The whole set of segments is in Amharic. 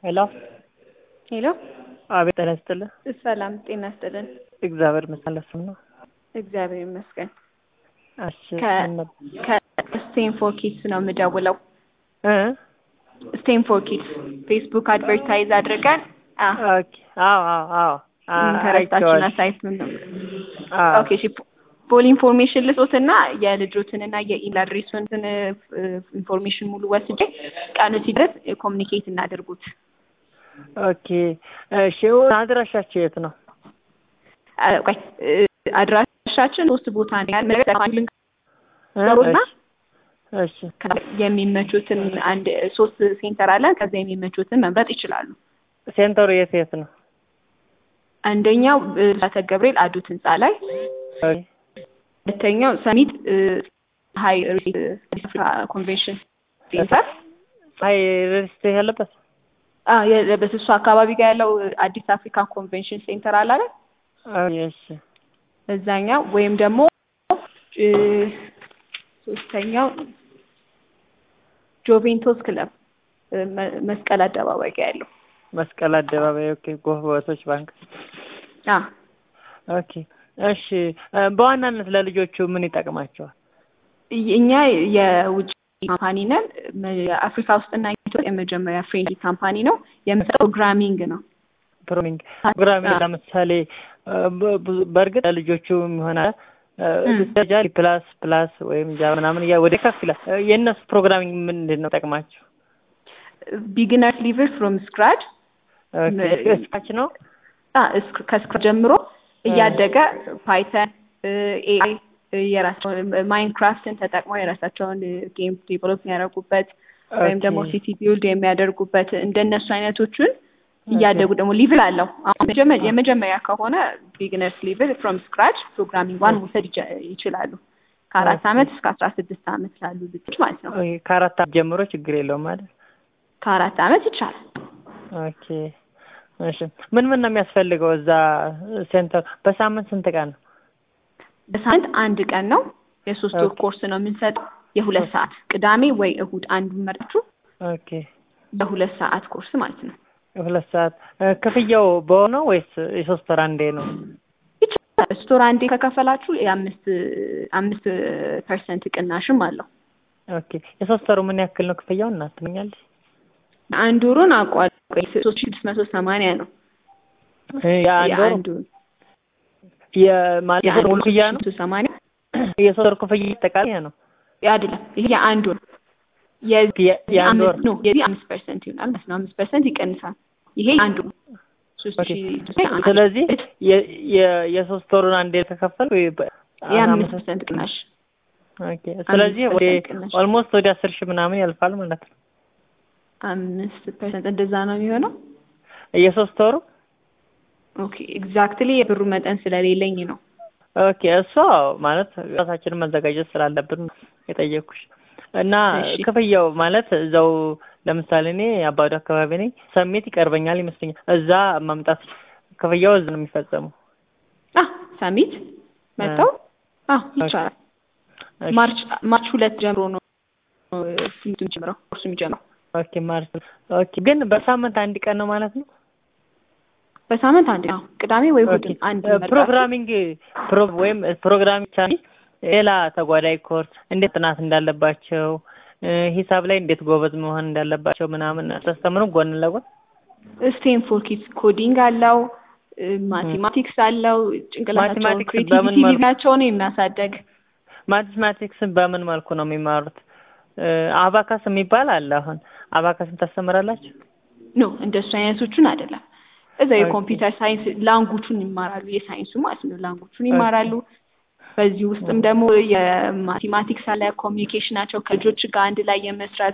ሄሎ ሄሎ አቤት ጤና ይስጥልኝ። ሰላም ጤና ይስጥልን። እግዚአብሔር ይመስገን ለስም ነው። እግዚአብሔር ይመስገን። እሺ ከስቴንፎርድ ኪድስ ነው የምደውለው። እ ስቴንፎርድ ኪድስ ፌስቡክ አድቨርታይዝ አድርገን ኦኬ አዎ ኢንተረስታችሁን አሳይቱን ነው። አዎ ኦኬ እሺ ፉል ኢንፎርሜሽን ልሶትና የልጆትንና የኢሜል አድሬሱን ኢንፎርሜሽን ሙሉ ወስጄ ቀኑ ሲደርስ ኮሙኒኬት እናድርጉት። ኦኬ እሺ አድራሻችሁ የት ነው? ቆይ አድራሻችን ሶስት ቦታ ነው ያለው። እሺ የሚመቹትን አንድ ሶስት ሴንተር አለን። ከዛ የሚመቹትን መምረጥ ይችላሉ። ሴንተሩ የት ነው? አንደኛው ብስራተ ገብርኤል አዱት ህንጻ ላይ፣ ሁለተኛው ሰሚት ሃይ ኮንቬንሽን ሴንተር ሃይ ሪስት ያለበት በሱ አካባቢ ጋር ያለው አዲስ አፍሪካ ኮንቬንሽን ሴንተር አለ አይደል? እሺ እዛኛው ወይም ደግሞ ሶስተኛው ጆቬንቶስ ክለብ መስቀል አደባባይ ጋር ያለው መስቀል አደባባይ። ኦኬ ጎህቦቶች ባንክ። ኦኬ እሺ በዋናነት ለልጆቹ ምን ይጠቅማቸዋል? እኛ የውጭ ካምፓኒ ነን። አፍሪካ ውስጥና ኢትዮጵያ የመጀመሪያ ፍሬንድሊ ካምፓኒ ነው። የምንሰጠው ፕሮግራሚንግ ነው። ፕሮግራሚንግ ለምሳሌ በእርግጥ ለልጆቹ ይሆናል ጃቫ ፕላስ ወይም ጃቫ ምናምን ወደ ከፍ ይላል። የእነሱ ፕሮግራሚንግ ምንድን ነው ጠቅማቸው? ቢጊነር ሌቨል ፍሮም ስክራች ስክራች ነው። ከስክራች ጀምሮ እያደገ ፓይተን፣ ኤአይ የራሳቸውን ማይንክራፍትን ተጠቅመው የራሳቸውን ጌም ዴቨሎፕ የሚያደርጉበት ወይም ደግሞ ሲቲ ቢልድ የሚያደርጉበት እንደነሱ አይነቶቹን እያደጉ ደግሞ ሊቭል አለው። አሁን የመጀመሪያ ከሆነ ቢግነርስ ሊቭል ፍሮም ስክራች ፕሮግራሚንግ ዋን መውሰድ ይችላሉ። ከ4 ዓመት እስከ 16 ዓመት ላሉ ልጆች ማለት ነው። ከ4 ዓመት ጀምሮ ችግር የለውም ማለት ከ4 ዓመት ይቻላል። ኦኬ እሺ ምን ነው የሚያስፈልገው እዛ ሴንተር? በሳምንት ስንት ቀን ነው? በሳምንት አንድ ቀን ነው። የ3 ወር ኮርስ ነው የምንሰጠው። የ2 ሰዓት ቅዳሜ ወይ እሁድ አንዱን መርጣችሁ። ኦኬ የ2 ሰዓት ኮርስ ማለት ነው። የ2 ሰዓት ክፍያው በሆነው ወይስ የ3 ወር አንዴ ነው? የ3 ወር አንዴ ከከፈላችሁ የ5% ቅናሽም አለው። ኦኬ የ3 ወሩ ምን ያክል ነው ክፍያው? እናትመኛለሽ? አንድ ወሩን አቋራጭ 3680 ነው። የአንድ ወሩ የማለት ሙሉ ክፍያ ነው 80 የሶስት ወር ክፍያ አጠቃላይ ነው አይደለም። ይሄ የአንድ ወር የአንድ ወር ነው። የዚህ 5% ይሆናል ማለት ነው። 5% ይቀንሳል። ይሄ አንዱ 3000። ስለዚህ የሶስት ወሩን አንዴ ተከፈል ወይ የ5% ቅናሽ። ኦኬ ስለዚህ ወደ ኦልሞስት ወደ 10000 ምናምን ያልፋል ማለት ነው። 5% እንደዛ ነው የሚሆነው የሶስት ወሩ። ኦኬ ኤግዛክትሊ የብሩ መጠን ስለሌለኝ ነው። ኦኬ እሱ ማለት ራሳችንን መዘጋጀት ስላለብን የጠየኩሽ። እና ክፍያው ማለት እዛው ለምሳሌ እኔ አባዶ አካባቢ ነኝ፣ ሰሜት ይቀርበኛል ይመስለኛል። እዛ ማምጣት ክፍያው እዛ ነው የሚፈጸመው? ሰሜት መጣው ይቻላል። ማርች 2 ጀምሮ ነው ትምህርቱ የሚጀምረው፣ ኮርሱ የሚጀምረው። ኦኬ ማርች። ኦኬ ግን በሳምንት አንድ ቀን ነው ማለት ነው? በሳምንት አንድ ነው፣ ቅዳሜ ወይ እሑድ አንድ። ፕሮግራሚንግ ወይም ፕሮግራሚንግ ቻሊ ሌላ ተጓዳኝ ኮርስ እንዴት ጥናት እንዳለባቸው፣ ሂሳብ ላይ እንዴት ጎበዝ መሆን እንዳለባቸው ምናምን ተስተምሩ ጎን ለጎን። ስቴንፎርድ ኪድስ ኮዲንግ አለው፣ ማቴማቲክስ አለው። ጭንቅላታቸውን ክሬቲቪቲያቸውን የሚያሳደግ። ማቴማቲክስን በምን መልኩ ነው የሚማሩት? አባካስ የሚባል አለ። አሁን አባካስን ታስተምራላችሁ? ኖ እንደሱ አይነቶቹን አይደለም። እዛ የኮምፒውተር ሳይንስ ላንጉቹን ይማራሉ። የሳይንሱ ማለት ነው ላንጉቹን ይማራሉ። በዚህ ውስጥም ደግሞ የማቴማቲክስ አለ። ኮሚኒኬሽናቸው ከልጆች ጋር አንድ ላይ የመስራት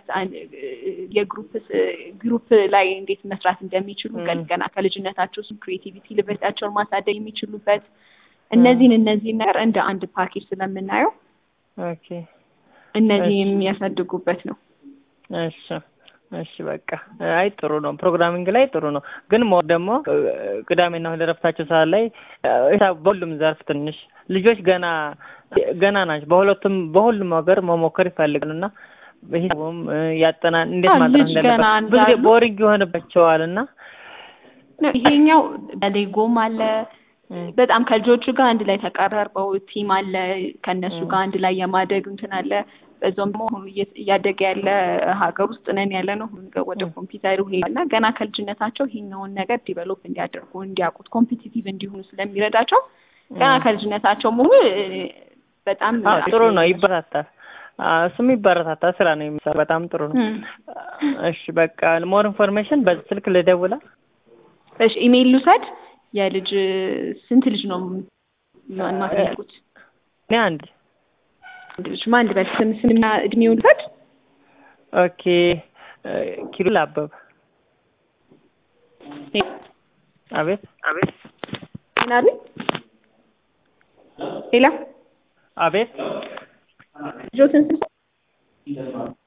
ግሩፕ ላይ እንዴት መስራት እንደሚችሉ ገና ከልጅነታቸው ክሬቲቪቲ ሊቨርታቸውን ማሳደግ የሚችሉበት እነዚህ ነገር እንደ አንድ ፓኬጅ ስለምናየው ኦኬ እነዚህ የሚያሳድጉበት ነው። እሺ በቃ አይ ጥሩ ነው። ፕሮግራሚንግ ላይ ጥሩ ነው። ግን ሞር ደግሞ ቅዳሜና እሁድ እረፍታቸው ሰዓት ላይ በሁሉም ዘርፍ ትንሽ ልጆች ገና ናቸው። በሁሉም ነገር መሞከር ይፈልጋሉና በሂሳቡም ያጠናን እንዴት ማጥናት እንዳለበት ብዙ ቦሪንግ ይሆንባቸዋልና ይሄኛው በሌጎም አለ በጣም ከልጆቹ ጋር አንድ ላይ ተቀራርበው ቲም አለ ከነሱ ጋር አንድ ላይ የማደግ እንትን አለ በዛም ደግሞ እያደገ ያለ ሀገር ውስጥ ነን ያለ ነው ወደ ኮምፒውተሩ ሄድና ገና ከልጅነታቸው ይሄኛውን ነገር ዲቨሎፕ እንዲያደርጉ እንዲያውቁት ኮምፒቲቲቭ እንዲሆኑ ስለሚረዳቸው ገና ከልጅነታቸው ሙሉ በጣም ጥሩ ነው ይበረታታል እሱም ይበረታታል ስራ ነው የሚሰራው በጣም ጥሩ ነው እሺ በቃ ሞር ኢንፎርሜሽን በስልክ ልደውላ እሺ ኢሜይል ልውሰድ የልጅ ስንት ልጅ ነው ማስያቁት እኔ አንድ ልጅ ማን ልበል ስምና እድሜው ልውሰድ ኦኬ ኪሩል አበበ አቤት ምናሉ ሄላ አቤት ጆተን